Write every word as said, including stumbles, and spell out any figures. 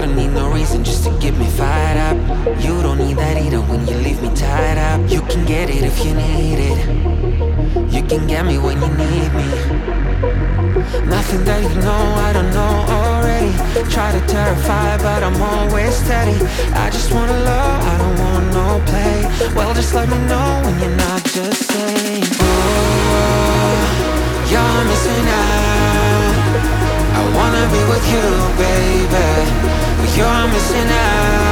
don't need no reason just to get me fired up. You don't need that either when you leave me tied up. You can get it if you need it. You can get me when you need me. Nothing that you know I don't know already. Try to terrify but I'm always steady. I just wanna love, I don't want no play. Well, just let me know when you're not just saying, oh, you're missing out. I wanna be with you, baby, but you're missing out.